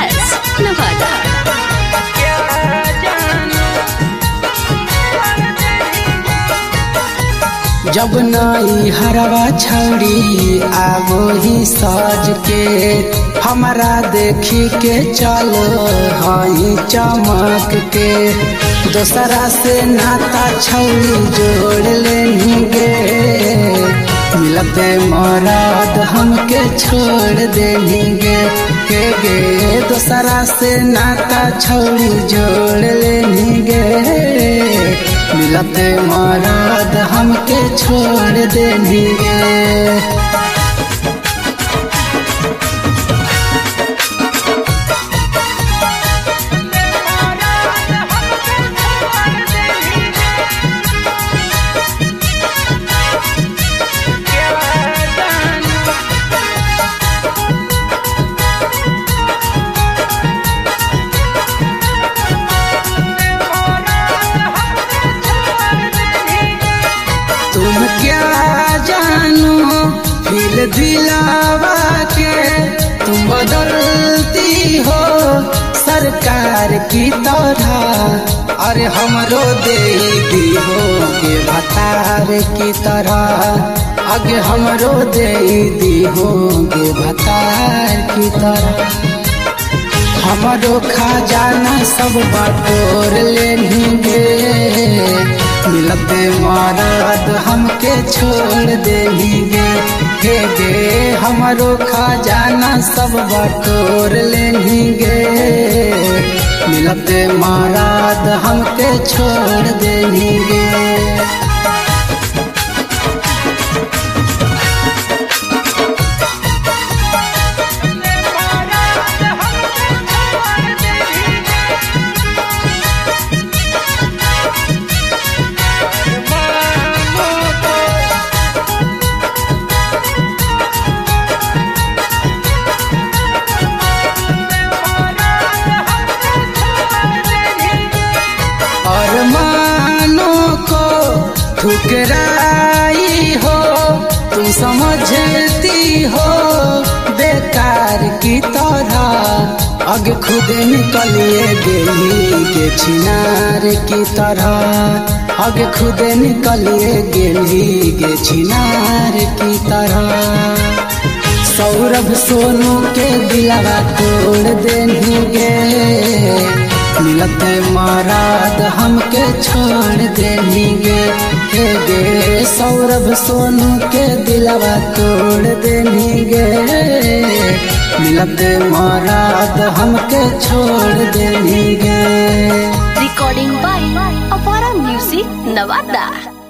Films, Nevada. जब नाई हरवा छौड़ी आगो ही साज के हमारा देखी के चलो हई चमक के दोसरा से नाता छौड़ी जोड़ लेनी गे मिलते मराद हमके छोड़ देनी गे दोसरा से नाता छौड़ी जोड़ लेनी गे मिलते मराद हमके छोड़ देनी गे। तुम क्या जानो दिल दिलावा के तुम बदलती हो सरकार की तरह अरे हमरो दे दी हो के भतार की तरह आगे हमरो दे दी हो के भतार की तरह हमरो खजाना सब बटोर लेनी गे मिलते मराद हमके छोड़ देनी गे हमरो खजाना सब बटोर लेनी गे मिलते मराद हमके छोड़ देनी गे। ठुकराई हो तुम समझती हो बेकार की तरह आगे खुद निकलिए गेली के छिनार की तरह आगे खुद निकलिए गेली के छिनार की तरह सौरभ सोनू के दिलवा तोड़ देनी गे मिलते मराद हमके छोड़ देनी गे सौरभ सोनू के दिलवा तोड़ देनी गे मिलते मराद हमके छोड़ देनी गे। Recording by Apara Music, Nevada.